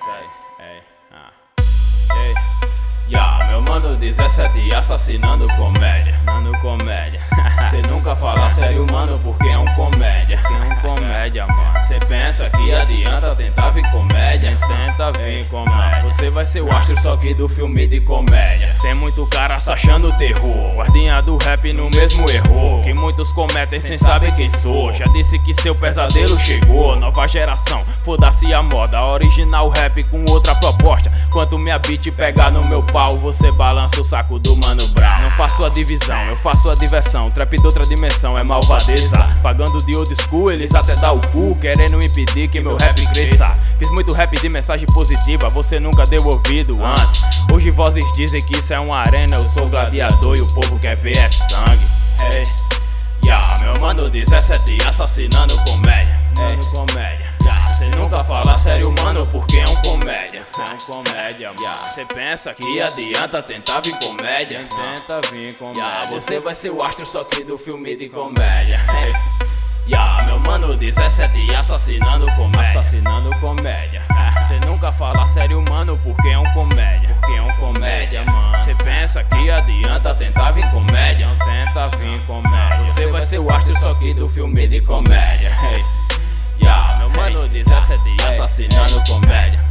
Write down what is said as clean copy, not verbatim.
Meu mano 17 assassinando comédia. Cê nunca fala sério, mano, porque é um comédia. Mano. Cê pensa que adianta tentar vir comédia? Tenta vir comédia. Você vai ser o astro só que do filme de comédia. Tem muito cara se achando terror, guardinha do rap no mesmo erro que muitos cometem sem saber quem sou. Já disse que seu pesadelo chegou. Nova geração, foda-se a moda. Original rap com outra proposta. Quanto minha beat pegar no meu pau, você balança o saco do Mano Brown. Não faço a divisão, eu faço a diversão. Trap de outra dimensão é malvadeza. Pagando de old school, eles até dá o cu, querendo impedir que meu rap cresça. Fiz muito rap de mensagem positiva, você nunca deu ouvido antes. Hoje vozes dizem que isso é uma arena, eu sou gladiador e o povo quer ver é sangue. Meu mano 17 assassinando comédia. Cê nunca fala sério, mano, porque é um comédia. Cê pensa que adianta tentar vir comédia? Tenta vir comédia. Você vai ser o astro só que do filme de comédia. Meu mano 17 assassinando comédia. Cê nunca fala sério, mano, porque é um comédia. Cê pensa que adianta tentar vir comédia? Tenta vir comédia. Você vai ser o astro só que do filme de comédia. Meu mano 17 assassinando comédia.